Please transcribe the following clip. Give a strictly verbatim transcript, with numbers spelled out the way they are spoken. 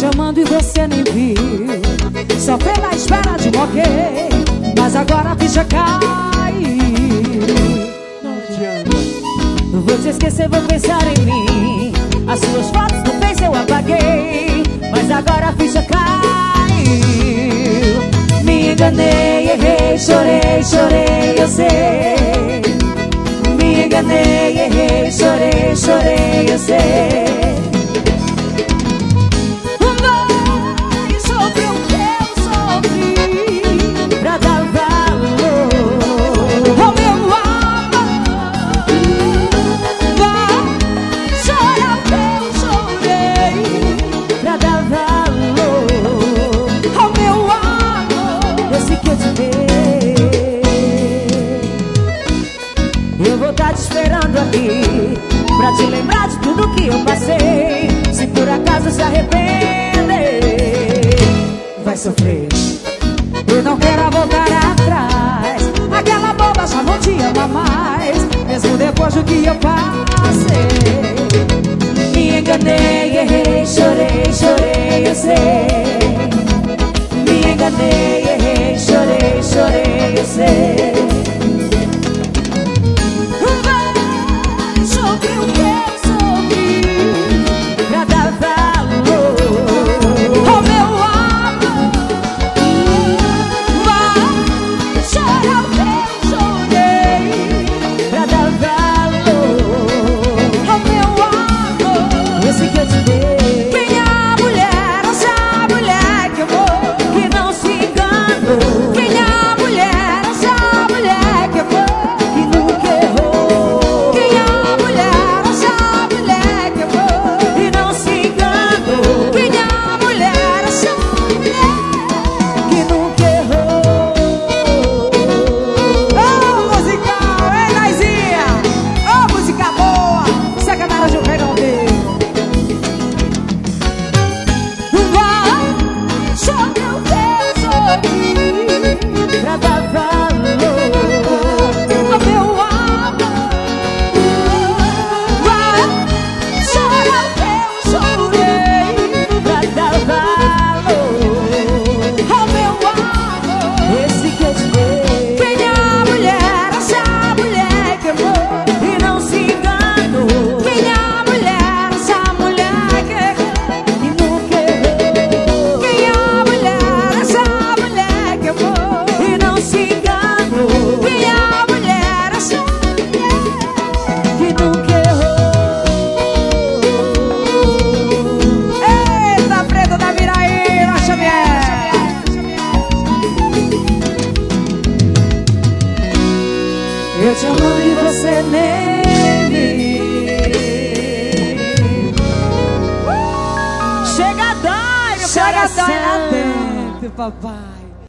te amando e você nem viu. Sofreu na espera de um ok, mas agora a ficha caiu. Não adianta. Vou te esquecer, vou pensar em mim. As suas fotos no Face eu apaguei, mas agora a ficha caiu. Me enganei, errei, chorei, chorei, eu sei. Me enganei, errei, chorei, chorei, eu sei. Vai sobre o que eu sofri pra dar valor ao meu amor. Vai chorar o que eu chorei pra dar valor ao meu amor. Esse que eu te dei, eu vou estar te esperando aqui pra te lembrar de tudo que eu passei. Se por acaso se arrepender, vai sofrer. Eu não quero voltar atrás. Aquela boba já não te ama mais, mesmo depois do que eu passei. Me enganei, errei, chorei, chorei, eu sei. Me enganei, errei, chorei, chorei, eu sei. Sobre o que eu sofri pra dar valor ao meu amor. Vai chorar o que eu chorei pra dar valor ao meu amor. Esse que eu te dei. Minha mulher, essa mulher que amou, que não se enganou. Minha mulher, essa mulher que amou, que nunca errou. Eu te amo e você nem viu. Chega a dar, meu Chega a coração. dar lá dentro, papai.